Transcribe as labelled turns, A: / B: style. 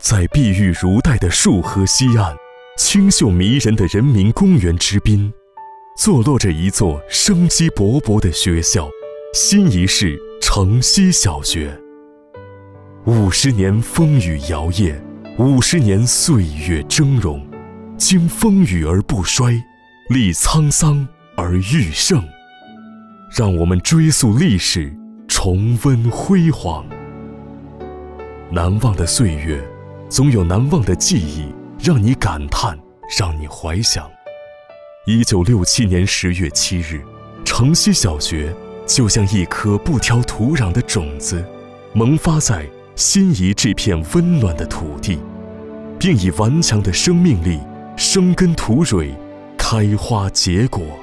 A: 在碧玉如带的束河西岸，清秀迷人的人民公园之滨，坐落着一座生机勃勃的学校——新沂市城西小学。50年风雨摇曳，50年岁月峥嵘，经风雨而不衰，历沧桑而愈盛。让我们追溯历史，重温辉煌。难忘的岁月，总有难忘的记忆，让你感叹，让你怀想。1967年10月7日，城西小学就像一颗不挑土壤的种子，萌发在新沂这片温暖的土地，并以顽强的生命力生根吐蕊，开花结果。